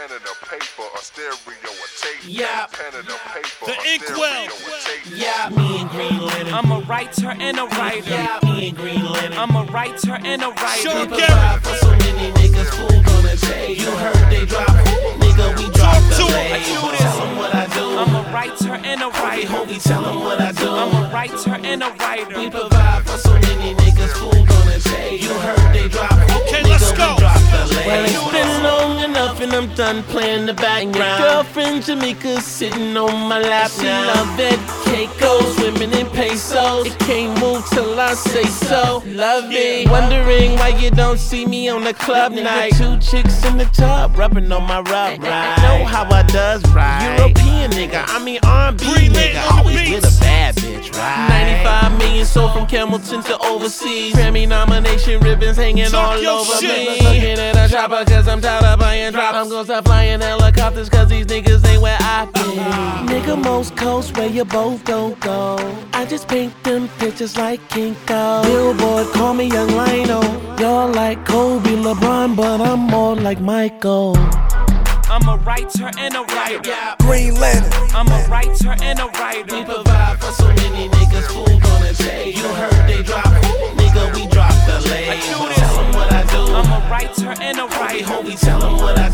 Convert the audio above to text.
pen and a paper, a stereo, a tape. Yeah. Pen and a paper, The a Inkwell. stereo, a tape. Yeah, me and Green Lantern. I'm a writer and a writer. Yeah, me and Green Lantern. I'm a writer and a writer. Sean We provide for so many niggas, fool gonna take. You heard they drop, nigga, we drop the to lay. it. Tell them what I do. I'm a writer and a writer. Holy, tell them what I do. I'm a writer and a writer. We provide for so many niggas, fool gonna take. You heard they drop, Okay, let's nigga, go. we drop the lay. Well, it's been long enough and I'm done playing the background. Girlfriend Jamaica sitting on my lap now. She love it, Keiko swimming in pesos. It can't move till I say so. Love it. Wondering why you don't see me on the club night. Two chicks in the tub rubbing on my rub right. Know how I does right. European nigga, I mean R&B Green nigga. Lantern on the Always beats. with a bad bitch, right? 95 million sold from Camelton to overseas. Grammy nomination ribbons hanging Talk all your over shit. me. Looking at a chopper cause I'm tired of buying drops. I'm gonna start flying helicopters cause these niggas ain't where I been. Nigga, most coast where you both don't go. I just paint them pictures like Kinko. Billboard call me Young Lino. Y'all like Kobe, LeBron, but I'm more like Michael. I'm a writer and a writer. Green Lantern. I'm a writer and a We writer. provide for so many niggas, fool gonna take. You heard they drop, nigga, we drop the lay. I do this. Tell them what I do. I'm a writer and a writer. Holy, tell them what I